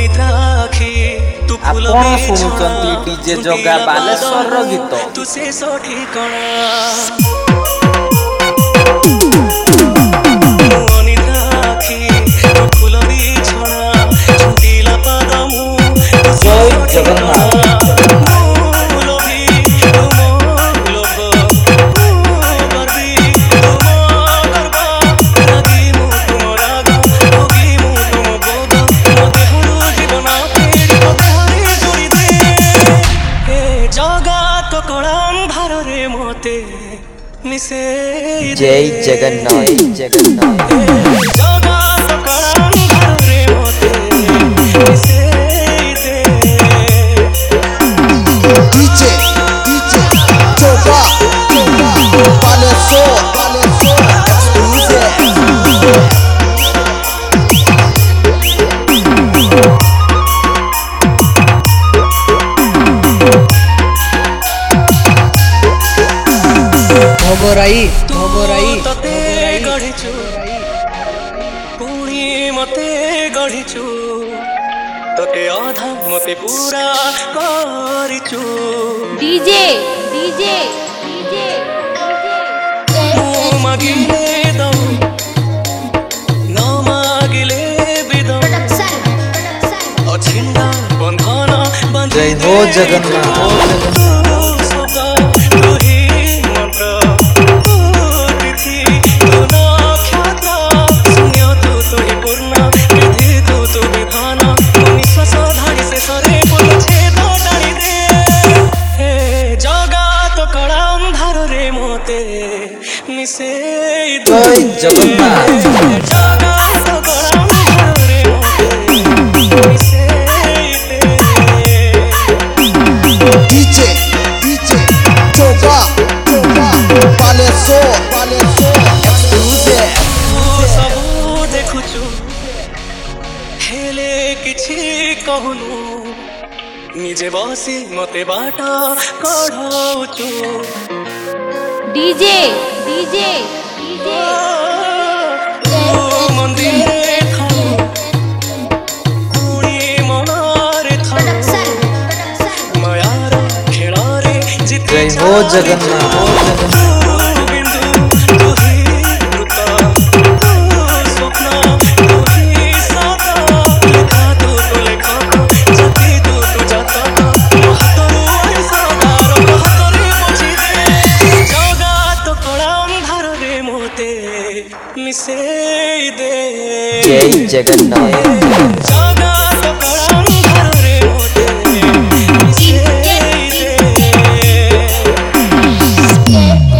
ଆପଣ ଶୁଣୁଛନ୍ତି ଡିଜେ ଜଗା ବାଲେଶ୍ୱରର ଗୀତ। ତୁ ସେ ସଠିକଣା जय जगन्नाथ जगन्नाथ मते गढ़िचु तोते आधा मते पूरा करिचु डीजे डीजे डीजे मागिले दो न मागिले बिदो अछिंदा बंधन जय हो जगन्नाथ जय जगन्नाथ डीजे डीजे जोगा जोगा बालेश्वर बालेश्वर सब देखुचु हेले किछि कहनु निजे बसी मते बाटा कढाउचु डीजे डीजे डीजे मंदिरे थाउ कुणी मनारे थाउ मायार खेलारे जिते जय हो जगन्नाथ जय जगन्नाथ Yeah.